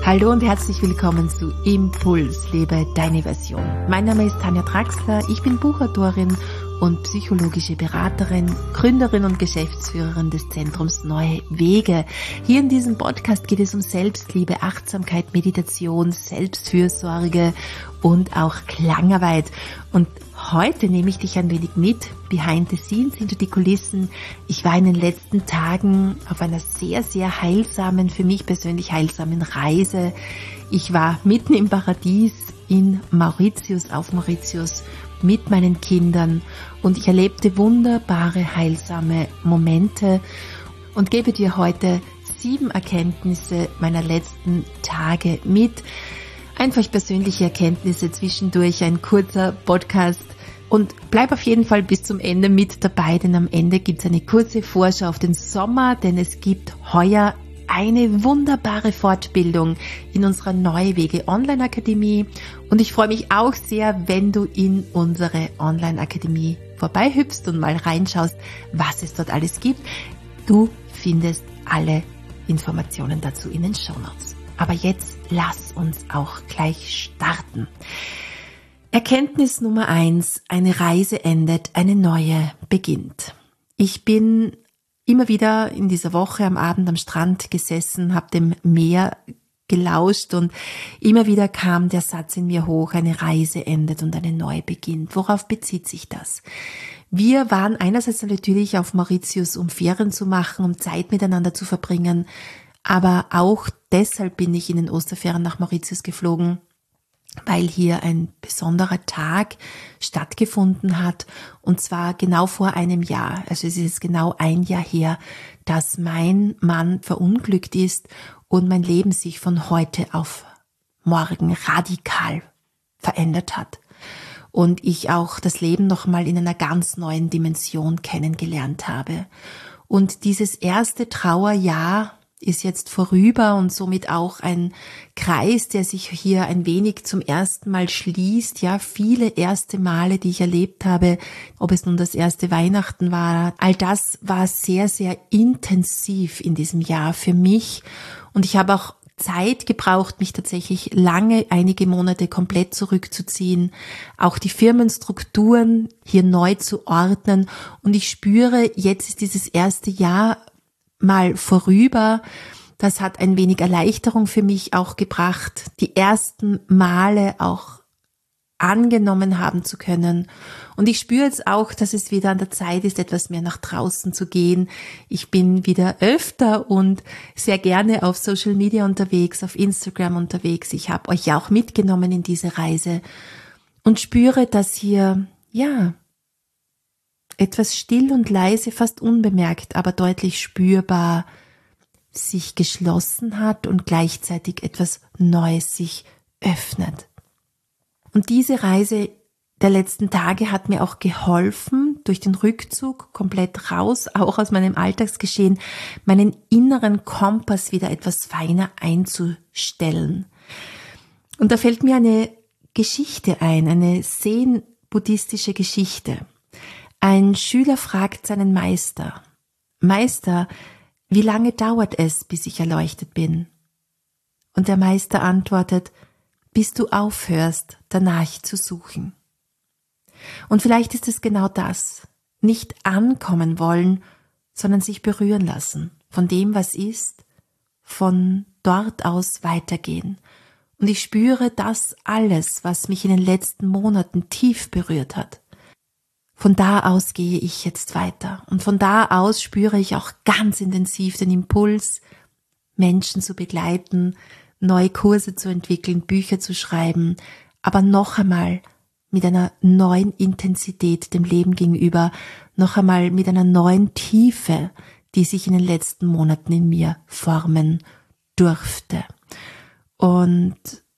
Hallo und herzlich willkommen zu Impuls, lebe deine Version. Mein Name ist Tanja Draxler, ich bin Buchautorin und psychologische Beraterin, Gründerin und Geschäftsführerin des Zentrums Neue Wege. Hier in diesem Podcast geht es um Selbstliebe, Achtsamkeit, Meditation, Selbstfürsorge und auch Klangarbeit. Und heute nehme ich dich ein wenig mit, behind the scenes, hinter die Kulissen. Ich war in den letzten Tagen auf einer sehr, sehr heilsamen, für mich persönlich heilsamen Reise. Ich war mitten im Paradies in Mauritius, auf Mauritius, mit meinen Kindern und ich erlebte wunderbare, heilsame Momente und gebe dir heute 7 Erkenntnisse meiner letzten Tage mit. Einfach persönliche Erkenntnisse zwischendurch, ein kurzer Podcast und bleib auf jeden Fall bis zum Ende mit dabei, denn am Ende gibt es eine kurze Vorschau auf den Sommer, denn es gibt heuer eine wunderbare Fortbildung in unserer Neue Wege Online-Akademie und ich freue mich auch sehr, wenn du in unsere Online-Akademie vorbeihüpfst und mal reinschaust, was es dort alles gibt. Du findest alle Informationen dazu in den Shownotes. Aber jetzt lass uns auch gleich starten. Erkenntnis Nummer 1, eine Reise endet, eine neue beginnt. Ich bin immer wieder in dieser Woche am Abend am Strand gesessen, habe dem Meer gelauscht und immer wieder kam der Satz in mir hoch, eine Reise endet und eine neue beginnt. Worauf bezieht sich das? Wir waren einerseits natürlich auf Mauritius, um Ferien zu machen, um Zeit miteinander zu verbringen, aber auch deshalb bin ich in den Osterferien nach Mauritius geflogen, weil hier ein besonderer Tag stattgefunden hat und zwar genau vor einem Jahr. Also es ist genau ein Jahr her, dass mein Mann verunglückt ist und mein Leben sich von heute auf morgen radikal verändert hat. Und ich auch das Leben nochmal in einer ganz neuen Dimension kennengelernt habe. Und dieses erste Trauerjahr ist jetzt vorüber und somit auch ein Kreis, der sich hier ein wenig zum ersten Mal schließt. Ja, viele erste Male, die ich erlebt habe, ob es nun das erste Weihnachten war, all das war sehr, sehr intensiv in diesem Jahr für mich und ich habe auch Zeit gebraucht, mich tatsächlich lange, einige Monate komplett zurückzuziehen, auch die Firmenstrukturen hier neu zu ordnen und ich spüre, jetzt ist dieses erste Jahr mal vorüber. Das hat ein wenig Erleichterung für mich auch gebracht, die ersten Male auch angenommen haben zu können. Und ich spüre jetzt auch, dass es wieder an der Zeit ist, etwas mehr nach draußen zu gehen. Ich bin wieder öfter und sehr gerne auf Social Media unterwegs, auf Instagram unterwegs. Ich habe euch ja auch mitgenommen in diese Reise und spüre, dass hier, ja, etwas still und leise, fast unbemerkt, aber deutlich spürbar sich geschlossen hat und gleichzeitig etwas Neues sich öffnet. Und diese Reise der letzten Tage hat mir auch geholfen, durch den Rückzug komplett raus, auch aus meinem Alltagsgeschehen, meinen inneren Kompass wieder etwas feiner einzustellen. Und da fällt mir eine Geschichte ein, eine zen-buddhistische Geschichte. Ein Schüler fragt seinen Meister, Meister, wie lange dauert es, bis ich erleuchtet bin? Und der Meister antwortet, bis du aufhörst, danach zu suchen. Und vielleicht ist es genau das, nicht ankommen wollen, sondern sich berühren lassen von dem, was ist, von dort aus weitergehen. Und ich spüre das alles, was mich in den letzten Monaten tief berührt hat. Von da aus gehe ich jetzt weiter und von da aus spüre ich auch ganz intensiv den Impuls, Menschen zu begleiten, neue Kurse zu entwickeln, Bücher zu schreiben, aber noch einmal mit einer neuen Intensität dem Leben gegenüber, noch einmal mit einer neuen Tiefe, die sich in den letzten Monaten in mir formen durfte. Und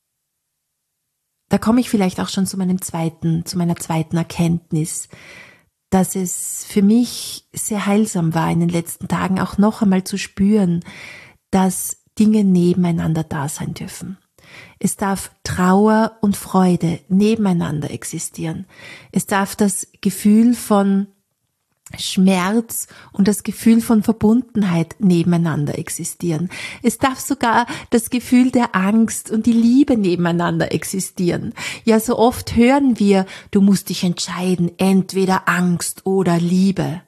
da komme ich vielleicht auch schon zu meiner zweiten Erkenntnis, dass es für mich sehr heilsam war, in den letzten Tagen auch noch einmal zu spüren, dass Dinge nebeneinander da sein dürfen. Es darf Trauer und Freude nebeneinander existieren. Es darf das Gefühl von Schmerz und das Gefühl von Verbundenheit nebeneinander existieren. Es darf sogar das Gefühl der Angst und die Liebe nebeneinander existieren. Ja, so oft hören wir, du musst dich entscheiden, entweder Angst oder Liebe.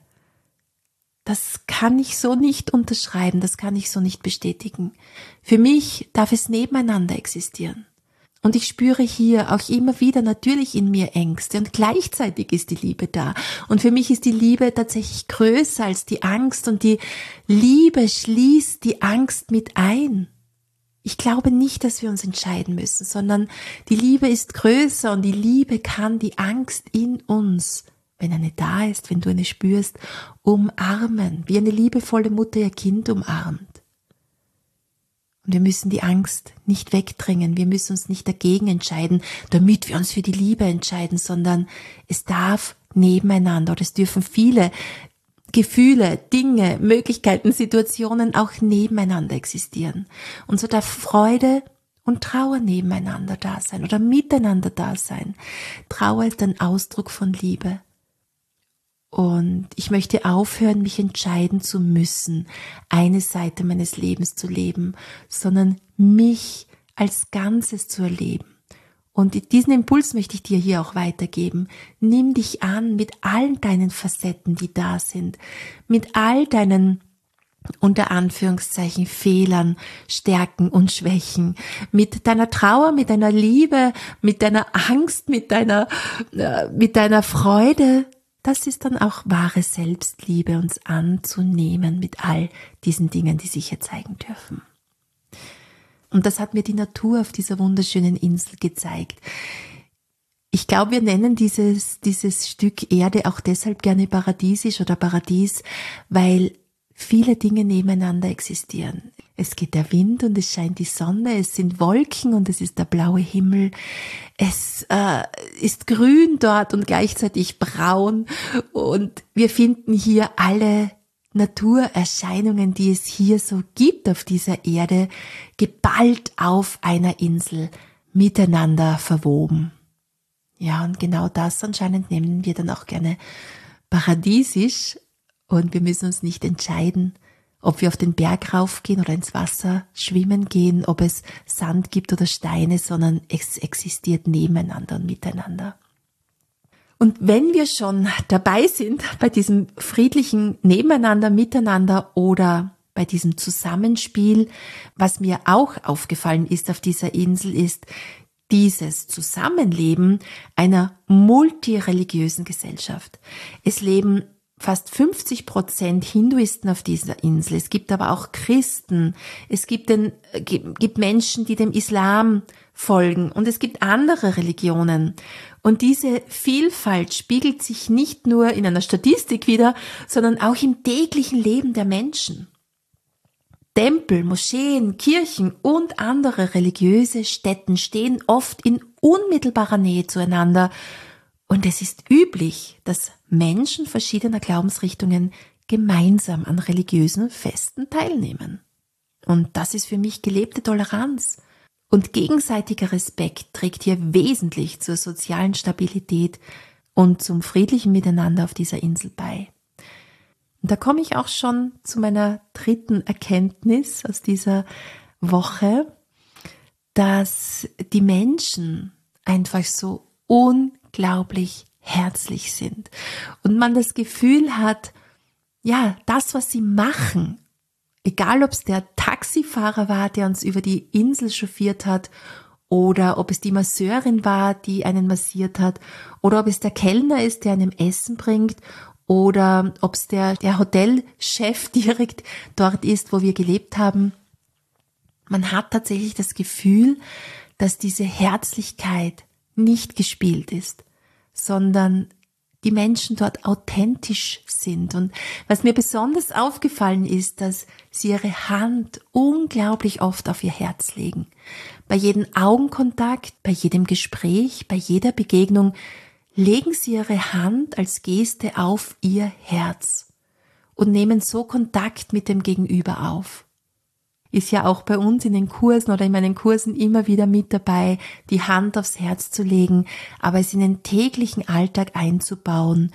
Das kann ich so nicht unterschreiben, das kann ich so nicht bestätigen. Für mich darf es nebeneinander existieren. Und ich spüre hier auch immer wieder natürlich in mir Ängste und gleichzeitig ist die Liebe da. Und für mich ist die Liebe tatsächlich größer als die Angst und die Liebe schließt die Angst mit ein. Ich glaube nicht, dass wir uns entscheiden müssen, sondern die Liebe ist größer und die Liebe kann die Angst in uns, wenn eine da ist, wenn du eine spürst, umarmen, wie eine liebevolle Mutter ihr Kind umarmt. Und wir müssen die Angst nicht wegdrängen, wir müssen uns nicht dagegen entscheiden, damit wir uns für die Liebe entscheiden, sondern es darf nebeneinander oder es dürfen viele Gefühle, Dinge, Möglichkeiten, Situationen auch nebeneinander existieren. Und so darf Freude und Trauer nebeneinander da sein oder miteinander da sein. Trauer ist ein Ausdruck von Liebe. Und ich möchte aufhören, mich entscheiden zu müssen, eine Seite meines Lebens zu leben, sondern mich als Ganzes zu erleben. Und diesen Impuls möchte ich dir hier auch weitergeben. Nimm dich an mit allen deinen Facetten, die da sind, mit all deinen unter Anführungszeichen Fehlern, Stärken und Schwächen, mit deiner Trauer, mit deiner Liebe, mit deiner Angst, mit deiner Freude. Das ist dann auch wahre Selbstliebe, uns anzunehmen mit all diesen Dingen, die sich hier zeigen dürfen. Und das hat mir die Natur auf dieser wunderschönen Insel gezeigt. Ich glaube, wir nennen dieses Stück Erde auch deshalb gerne paradiesisch oder Paradies, weil viele Dinge nebeneinander existieren. Es geht der Wind und es scheint die Sonne, es sind Wolken und es ist der blaue Himmel. Es ist grün dort und gleichzeitig braun und wir finden hier alle Naturerscheinungen, die es hier so gibt auf dieser Erde, geballt auf einer Insel, miteinander verwoben. Ja, und genau das anscheinend nennen wir dann auch gerne paradiesisch und wir müssen uns nicht entscheiden, ob wir auf den Berg raufgehen oder ins Wasser schwimmen gehen, ob es Sand gibt oder Steine, sondern es existiert nebeneinander und miteinander. Und wenn wir schon dabei sind bei diesem friedlichen Nebeneinander, Miteinander oder bei diesem Zusammenspiel, was mir auch aufgefallen ist auf dieser Insel, ist dieses Zusammenleben einer multireligiösen Gesellschaft. Es leben fast 50% Hinduisten auf dieser Insel. Es gibt aber auch Christen. Es gibt Menschen, die dem Islam folgen. Und es gibt andere Religionen. Und diese Vielfalt spiegelt sich nicht nur in einer Statistik wider, sondern auch im täglichen Leben der Menschen. Tempel, Moscheen, Kirchen und andere religiöse Stätten stehen oft in unmittelbarer Nähe zueinander. Und es ist üblich, dass Menschen verschiedener Glaubensrichtungen gemeinsam an religiösen Festen teilnehmen. Und das ist für mich gelebte Toleranz. Und gegenseitiger Respekt trägt hier wesentlich zur sozialen Stabilität und zum friedlichen Miteinander auf dieser Insel bei. Und da komme ich auch schon zu meiner dritten Erkenntnis aus dieser Woche, dass die Menschen einfach so unglaublich herzlich sind und man das Gefühl hat, ja, das, was sie machen, egal ob es der Taxifahrer war, der uns über die Insel chauffiert hat, oder ob es die Masseurin war, die einen massiert hat, oder ob es der Kellner ist, der einem Essen bringt, oder ob es der Hotelchef direkt dort ist, wo wir gelebt haben. Man hat tatsächlich das Gefühl, dass diese Herzlichkeit nicht gespielt ist, sondern die Menschen dort authentisch sind. Und was mir besonders aufgefallen ist, dass sie ihre Hand unglaublich oft auf ihr Herz legen. Bei jedem Augenkontakt, bei jedem Gespräch, bei jeder Begegnung legen sie ihre Hand als Geste auf ihr Herz und nehmen so Kontakt mit dem Gegenüber auf. Ist ja auch bei uns in den Kursen oder in meinen Kursen immer wieder mit dabei, die Hand aufs Herz zu legen, aber es in den täglichen Alltag einzubauen,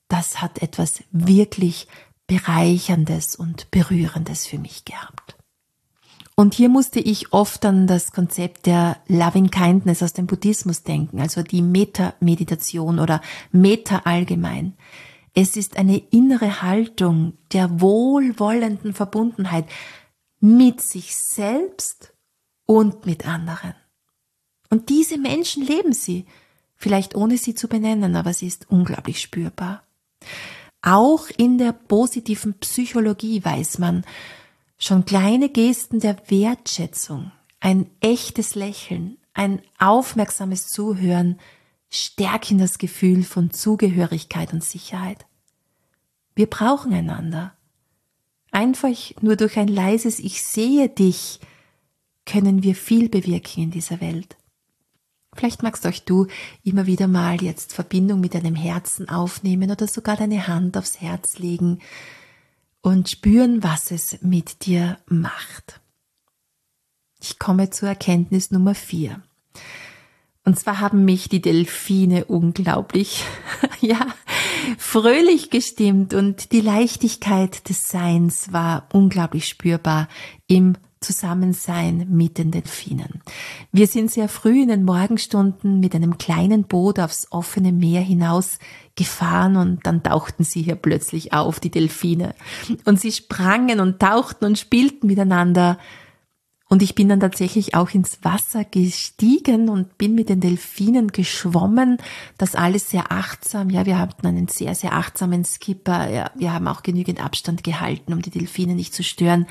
das hat etwas wirklich Bereicherndes und Berührendes für mich gehabt. Und hier musste ich oft an das Konzept der Loving Kindness aus dem Buddhismus denken, also die Metta-Meditation oder Metta allgemein. Es ist eine innere Haltung der wohlwollenden Verbundenheit mit sich selbst und mit anderen. Und diese Menschen leben sie, vielleicht ohne sie zu benennen, aber sie ist unglaublich spürbar. Auch in der positiven Psychologie weiß man, schon kleine Gesten der Wertschätzung, ein echtes Lächeln, ein aufmerksames Zuhören stärken das Gefühl von Zugehörigkeit und Sicherheit. Wir brauchen einander. Einfach nur durch ein leises Ich sehe dich können wir viel bewirken in dieser Welt. Vielleicht magst auch du immer wieder mal jetzt Verbindung mit deinem Herzen aufnehmen oder sogar deine Hand aufs Herz legen und spüren, was es mit dir macht. Ich komme zur Erkenntnis Nummer 4. Und zwar haben mich die Delfine unglaublich, fröhlich gestimmt und die Leichtigkeit des Seins war unglaublich spürbar im Zusammensein mit den Delfinen. Wir sind sehr früh in den Morgenstunden mit einem kleinen Boot aufs offene Meer hinaus gefahren und dann tauchten sie hier plötzlich auf, die Delfine. Und sie sprangen und tauchten und spielten miteinander. Und ich bin dann tatsächlich auch ins Wasser gestiegen und bin mit den Delfinen geschwommen. Das alles sehr achtsam. Ja, wir hatten einen sehr, sehr achtsamen Skipper. Ja, wir haben auch genügend Abstand gehalten, um die Delfine nicht zu stören.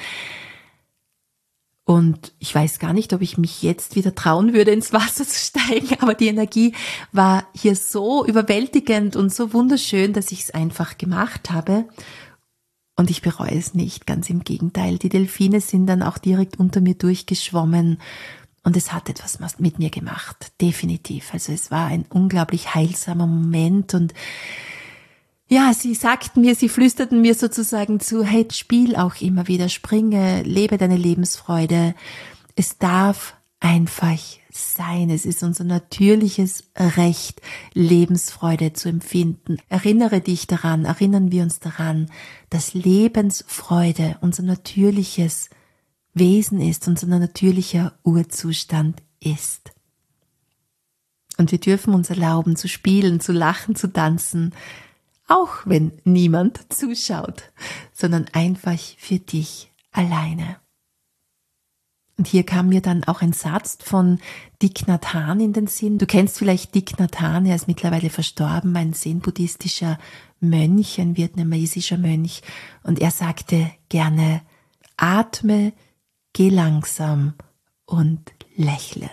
Und ich weiß gar nicht, ob ich mich jetzt wieder trauen würde, ins Wasser zu steigen, aber die Energie war hier so überwältigend und so wunderschön, dass ich es einfach gemacht habe. Und ich bereue es nicht, ganz im Gegenteil. Die Delfine sind dann auch direkt unter mir durchgeschwommen und es hat etwas mit mir gemacht, definitiv. Also es war ein unglaublich heilsamer Moment und ja, sie flüsterten mir sozusagen zu, hey, spiel auch immer wieder, springe, lebe deine Lebensfreude. Es darf einfach sein. Es ist unser natürliches Recht, Lebensfreude zu empfinden. Erinnern wir uns daran, dass Lebensfreude unser natürliches Wesen ist, unser natürlicher Urzustand ist. Und wir dürfen uns erlauben, zu spielen, zu lachen, zu tanzen, auch wenn niemand zuschaut, sondern einfach für dich alleine. Und hier kam mir dann auch ein Satz von Thich Nhat Hanh in den Sinn. Du kennst vielleicht Thich Nhat Hanh, er ist mittlerweile verstorben, ein zen-buddhistischer Mönch, ein vietnamesischer Mönch. Und er sagte gerne, atme, geh langsam und lächle.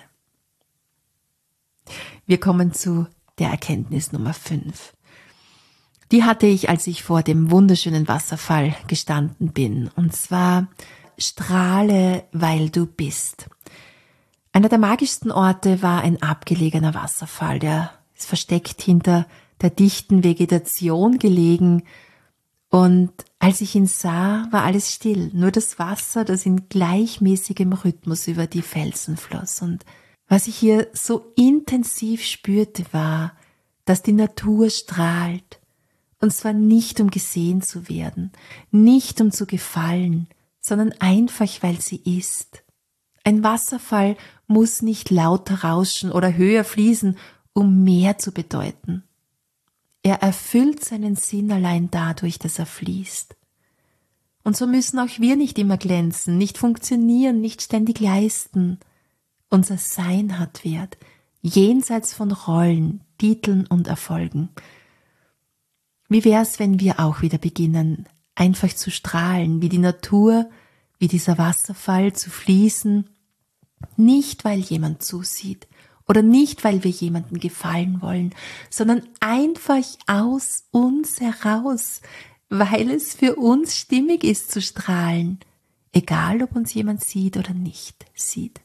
Wir kommen zu der Erkenntnis Nummer 5. Die hatte ich, als ich vor dem wunderschönen Wasserfall gestanden bin. Und zwar, strahle, weil du bist. Einer der magischsten Orte war ein abgelegener Wasserfall, der ist versteckt hinter der dichten Vegetation gelegen. Und als ich ihn sah, war alles still. Nur das Wasser, das in gleichmäßigem Rhythmus über die Felsen floss. Und was ich hier so intensiv spürte, war, dass die Natur strahlt. Und zwar nicht, um gesehen zu werden, nicht um zu gefallen, sondern einfach, weil sie ist. Ein Wasserfall muss nicht lauter rauschen oder höher fließen, um mehr zu bedeuten. Er erfüllt seinen Sinn allein dadurch, dass er fließt. Und so müssen auch wir nicht immer glänzen, nicht funktionieren, nicht ständig leisten. Unser Sein hat Wert, jenseits von Rollen, Titeln und Erfolgen. Wie wär's, wenn wir auch wieder beginnen, einfach zu strahlen, wie die Natur, wie dieser Wasserfall zu fließen, nicht weil jemand zusieht oder nicht weil wir jemandem gefallen wollen, sondern einfach aus uns heraus, weil es für uns stimmig ist zu strahlen, egal ob uns jemand sieht oder nicht sieht.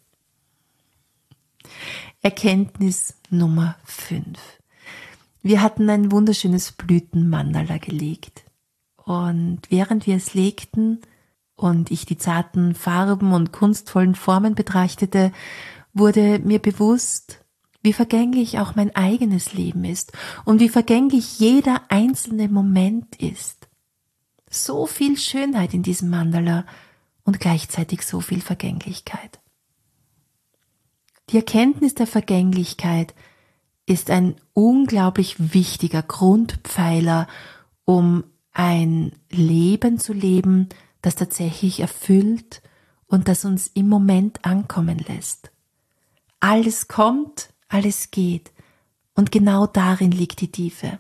Erkenntnis Nummer 5. Wir hatten ein wunderschönes Blütenmandala gelegt und während wir es legten und ich die zarten Farben und kunstvollen Formen betrachtete, wurde mir bewusst, wie vergänglich auch mein eigenes Leben ist und wie vergänglich jeder einzelne Moment ist. So viel Schönheit in diesem Mandala und gleichzeitig so viel Vergänglichkeit. Die Erkenntnis der Vergänglichkeit ist ein unglaublich wichtiger Grundpfeiler, um ein Leben zu leben, das tatsächlich erfüllt und das uns im Moment ankommen lässt. Alles kommt, alles geht und genau darin liegt die Tiefe.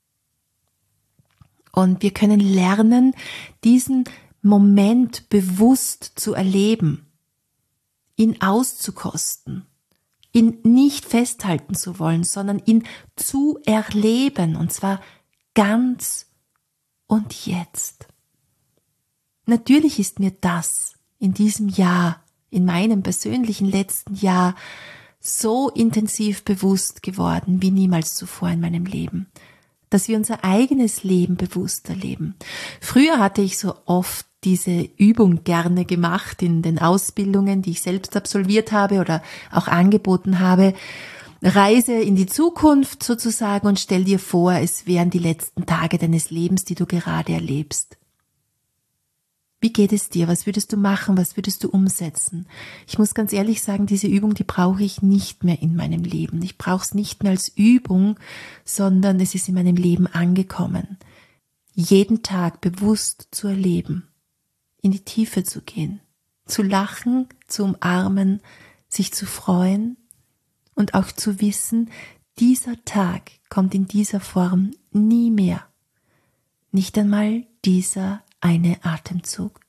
Und wir können lernen, diesen Moment bewusst zu erleben, ihn auszukosten, ihn nicht festhalten zu wollen, sondern ihn zu erleben, und zwar ganz und jetzt. Natürlich ist mir das in diesem Jahr, in meinem persönlichen letzten Jahr, so intensiv bewusst geworden wie niemals zuvor in meinem Leben, dass wir unser eigenes Leben bewusst erleben. Früher hatte ich so oft diese Übung gerne gemacht in den Ausbildungen, die ich selbst absolviert habe oder auch angeboten habe. Reise in die Zukunft sozusagen und stell dir vor, es wären die letzten Tage deines Lebens, die du gerade erlebst. Wie geht es dir? Was würdest du machen? Was würdest du umsetzen? Ich muss ganz ehrlich sagen, diese Übung, die brauche ich nicht mehr in meinem Leben. Ich brauche es nicht mehr als Übung, sondern es ist in meinem Leben angekommen. Jeden Tag bewusst zu erleben, in die Tiefe zu gehen, zu lachen, zu umarmen, sich zu freuen und auch zu wissen, dieser Tag kommt in dieser Form nie mehr. Nicht einmal dieser eine Atemzug.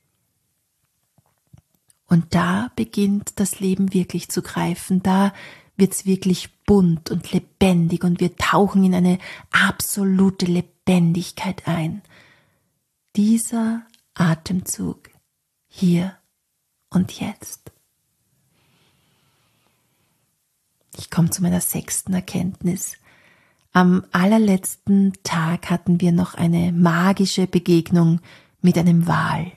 Und da beginnt das Leben wirklich zu greifen, da wird's wirklich bunt und lebendig und wir tauchen in eine absolute Lebendigkeit ein. Dieser Atemzug hier und jetzt. Ich komme zu meiner 6. Erkenntnis. Am allerletzten Tag hatten wir noch eine magische Begegnung mit einem Wal.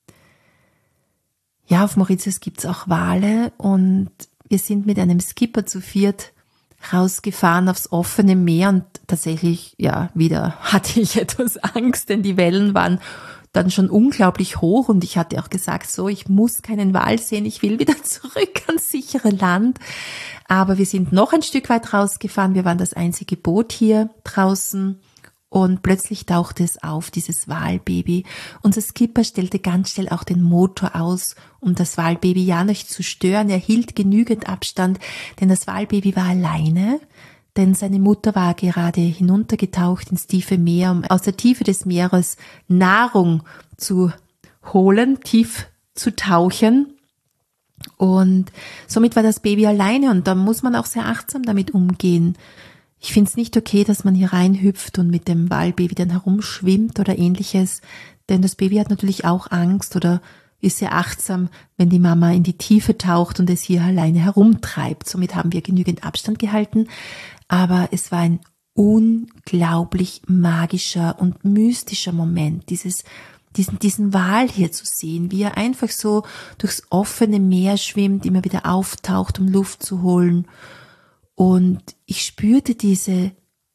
Ja, auf Mauritius gibt's auch Wale und wir sind mit einem Skipper zu 4 rausgefahren aufs offene Meer und tatsächlich, ja, wieder hatte ich etwas Angst, denn die Wellen waren dann schon unglaublich hoch und ich hatte auch gesagt, so, ich muss keinen Wal sehen, ich will wieder zurück ans sichere Land. Aber wir sind noch ein Stück weit rausgefahren, wir waren das einzige Boot hier draußen und plötzlich tauchte es auf, dieses Walbaby. Unser Skipper stellte ganz schnell auch den Motor aus, um das Walbaby ja nicht zu stören. Er hielt genügend Abstand, denn das Walbaby war alleine, denn seine Mutter war gerade hinuntergetaucht ins tiefe Meer, um aus der Tiefe des Meeres Nahrung zu holen, tief zu tauchen. Und somit war das Baby alleine und da muss man auch sehr achtsam damit umgehen. Ich finde es nicht okay, dass man hier reinhüpft und mit dem Walbaby dann herumschwimmt oder ähnliches, denn das Baby hat natürlich auch Angst oder ist sehr achtsam, wenn die Mama in die Tiefe taucht und es hier alleine herumtreibt. Somit haben wir genügend Abstand gehalten, aber es war ein unglaublich magischer und mystischer Moment, diesen Wal hier zu sehen, wie er einfach so durchs offene Meer schwimmt, immer wieder auftaucht, um Luft zu holen. Und ich spürte dieses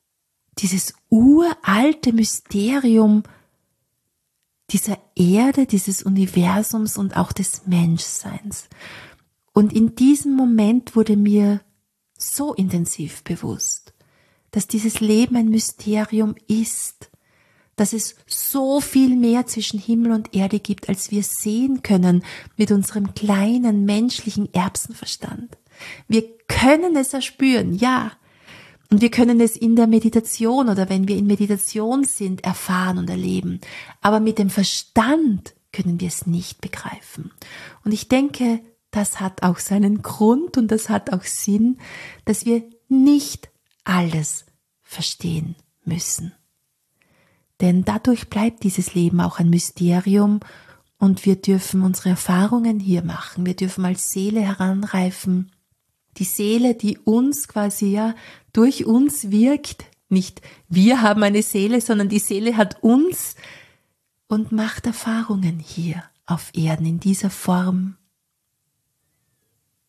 uralte Mysterium dieser Erde, dieses Universums und auch des Menschseins. Und in diesem Moment wurde mir so intensiv bewusst, dass dieses Leben ein Mysterium ist, dass es so viel mehr zwischen Himmel und Erde gibt, als wir sehen können mit unserem kleinen menschlichen Erbsenverstand. Wir können es erspüren, ja. Und wir können es in der Meditation oder wenn wir in Meditation sind, erfahren und erleben. Aber mit dem Verstand können wir es nicht begreifen. Und ich denke, das hat auch seinen Grund und das hat auch Sinn, dass wir nicht alles verstehen müssen. Denn dadurch bleibt dieses Leben auch ein Mysterium und wir dürfen unsere Erfahrungen hier machen. Wir dürfen als Seele heranreifen. Die Seele, die uns quasi ja durch uns wirkt. Nicht wir haben eine Seele, sondern die Seele hat uns und macht Erfahrungen hier auf Erden in dieser Form.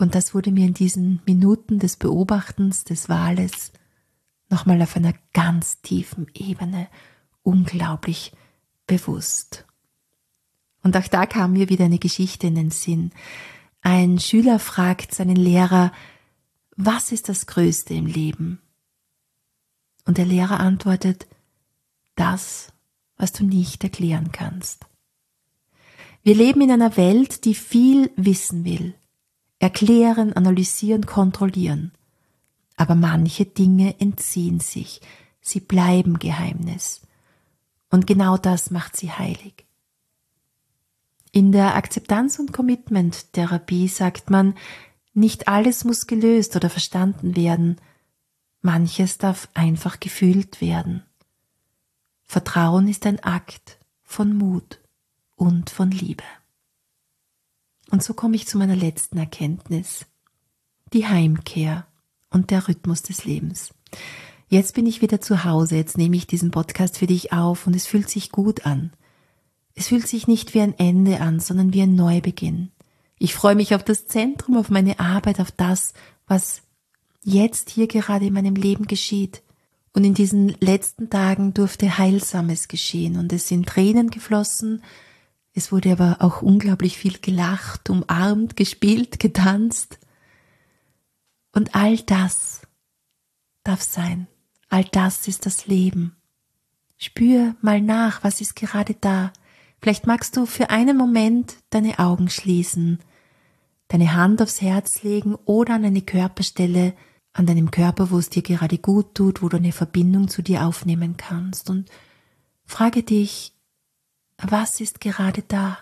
Und das wurde mir in diesen Minuten des Beobachtens, des Wales, nochmal auf einer ganz tiefen Ebene unglaublich bewusst. Und auch da kam mir wieder eine Geschichte in den Sinn. Ein Schüler fragt seinen Lehrer, was ist das Größte im Leben? Und der Lehrer antwortet, das, was du nicht erklären kannst. Wir leben in einer Welt, die viel wissen will. Erklären, analysieren, kontrollieren. Aber manche Dinge entziehen sich. Sie bleiben Geheimnis. Und genau das macht sie heilig. In der Akzeptanz- und Commitment-Therapie sagt man, nicht alles muss gelöst oder verstanden werden. Manches darf einfach gefühlt werden. Vertrauen ist ein Akt von Mut und von Liebe. Und so komme ich zu meiner letzten Erkenntnis. Die Heimkehr und der Rhythmus des Lebens. Jetzt bin ich wieder zu Hause, jetzt nehme ich diesen Podcast für dich auf und es fühlt sich gut an. Es fühlt sich nicht wie ein Ende an, sondern wie ein Neubeginn. Ich freue mich auf das Zentrum, auf meine Arbeit, auf das, was jetzt hier gerade in meinem Leben geschieht. Und in diesen letzten Tagen durfte Heilsames geschehen und es sind Tränen geflossen. Es wurde aber auch unglaublich viel gelacht, umarmt, gespielt, getanzt. Und all das darf sein. All das ist das Leben. Spür mal nach, was ist gerade da. Vielleicht magst du für einen Moment deine Augen schließen, deine Hand aufs Herz legen oder an eine Körperstelle, an deinem Körper, wo es dir gerade gut tut, wo du eine Verbindung zu dir aufnehmen kannst und frage dich, was ist gerade da?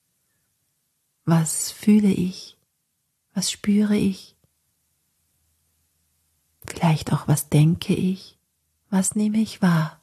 Was fühle ich? Was spüre ich? Vielleicht auch, was denke ich? Was nehme ich wahr?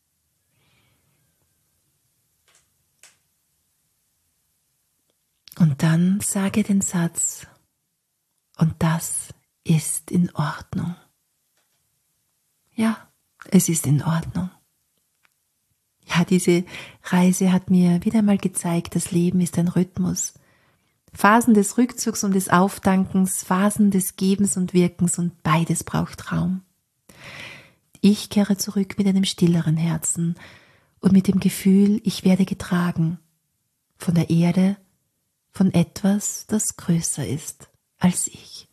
Und dann sage den Satz, und das ist in Ordnung. Ja, es ist in Ordnung. Ja, diese Reise hat mir wieder mal gezeigt, das Leben ist ein Rhythmus. Phasen des Rückzugs und des Auftankens, Phasen des Gebens und Wirkens und beides braucht Raum. Ich kehre zurück mit einem stilleren Herzen und mit dem Gefühl, ich werde getragen von der Erde, von etwas, das größer ist als ich.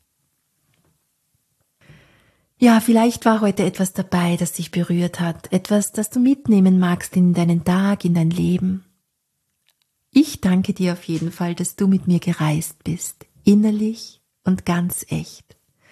Ja, vielleicht war heute etwas dabei, das dich berührt hat, etwas, das du mitnehmen magst in deinen Tag, in dein Leben. Ich danke dir auf jeden Fall, dass du mit mir gereist bist, innerlich und ganz echt.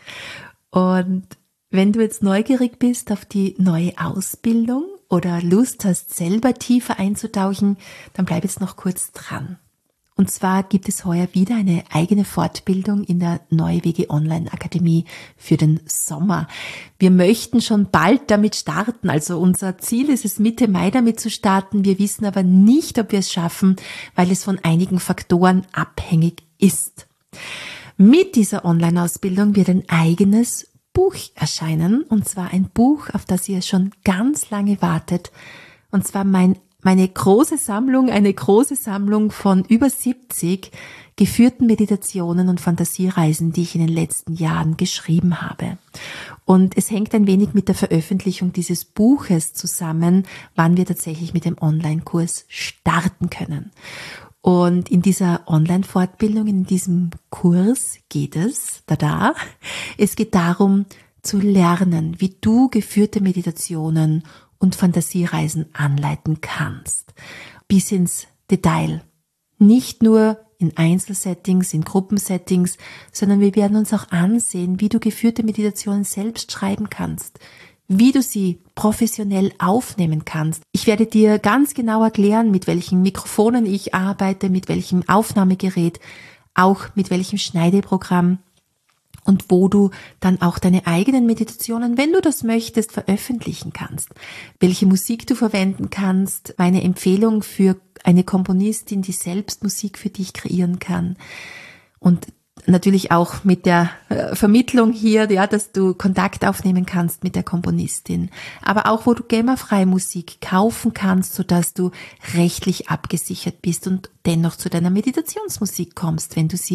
Und wenn du jetzt neugierig bist auf die neue Ausbildung oder Lust hast, selber tiefer einzutauchen, dann bleib jetzt noch kurz dran. Und zwar gibt es heuer wieder eine eigene Fortbildung in der Neuwege Online Akademie für den Sommer. Wir möchten schon bald damit starten, also unser Ziel ist es, Mitte Mai damit zu starten. Wir wissen aber nicht, ob wir es schaffen, weil es von einigen Faktoren abhängig ist. Mit dieser Online-Ausbildung wird ein eigenes Buch erscheinen, und zwar ein Buch, auf das ihr schon ganz lange wartet, und zwar eine große Sammlung von über 70 geführten Meditationen und Fantasiereisen, die ich in den letzten Jahren geschrieben habe. Und es hängt ein wenig mit der Veröffentlichung dieses Buches zusammen, wann wir tatsächlich mit dem Online-Kurs starten können. Und in dieser Online-Fortbildung, in diesem Kurs geht es geht darum zu lernen, wie du geführte Meditationen und Fantasiereisen anleiten kannst. Bis ins Detail. Nicht nur in Einzelsettings, in Gruppensettings, sondern wir werden uns auch ansehen, wie du geführte Meditationen selbst schreiben kannst, wie du sie professionell aufnehmen kannst. Ich werde dir ganz genau erklären, mit welchen Mikrofonen ich arbeite, mit welchem Aufnahmegerät, auch mit welchem Schneideprogramm und wo du dann auch deine eigenen Meditationen, wenn du das möchtest, veröffentlichen kannst. Welche Musik du verwenden kannst, meine Empfehlung für eine Komponistin, die selbst Musik für dich kreieren kann. Und natürlich auch mit der Vermittlung hier, ja, dass du Kontakt aufnehmen kannst mit der Komponistin. Aber auch, wo du GEMA-freie Musik kaufen kannst, sodass du rechtlich abgesichert bist und dennoch zu deiner Meditationsmusik kommst, wenn du sie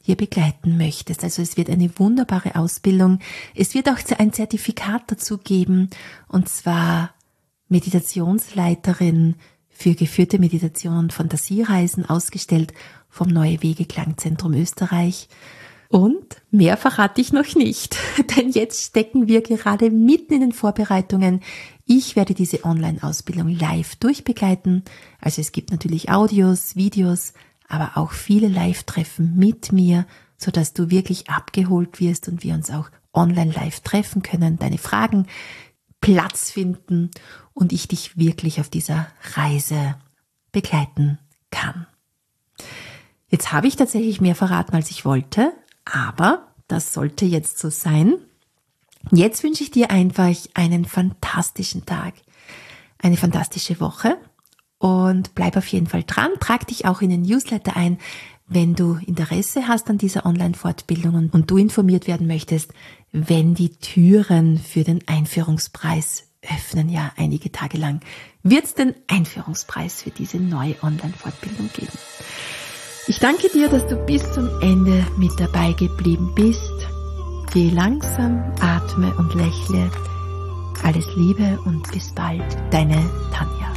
hier begleiten möchtest. Also es wird eine wunderbare Ausbildung. Es wird auch ein Zertifikat dazu geben, und zwar Meditationsleiterin für geführte Meditation und Fantasiereisen, ausgestellt vom Neue Wege Klangzentrum Österreich. Und mehr verrate ich noch nicht, denn jetzt stecken wir gerade mitten in den Vorbereitungen. Ich werde diese Online-Ausbildung live durchbegleiten. Also es gibt natürlich Audios, Videos, aber auch viele Live-Treffen mit mir, sodass du wirklich abgeholt wirst und wir uns auch online live treffen können, deine Fragen Platz finden und ich dich wirklich auf dieser Reise begleiten kann. Jetzt habe ich tatsächlich mehr verraten, als ich wollte. Aber das sollte jetzt so sein. Jetzt wünsche ich dir einfach einen fantastischen Tag, eine fantastische Woche und bleib auf jeden Fall dran. Trag dich auch in den Newsletter ein, wenn du Interesse hast an dieser Online-Fortbildung und du informiert werden möchtest, wenn die Türen für den Einführungspreis öffnen. Ja, einige Tage lang wird es den Einführungspreis für diese neue Online-Fortbildung geben. Ich danke dir, dass du bis zum Ende mit dabei geblieben bist. Geh langsam, atme und lächle. Alles Liebe und bis bald, deine Tanja.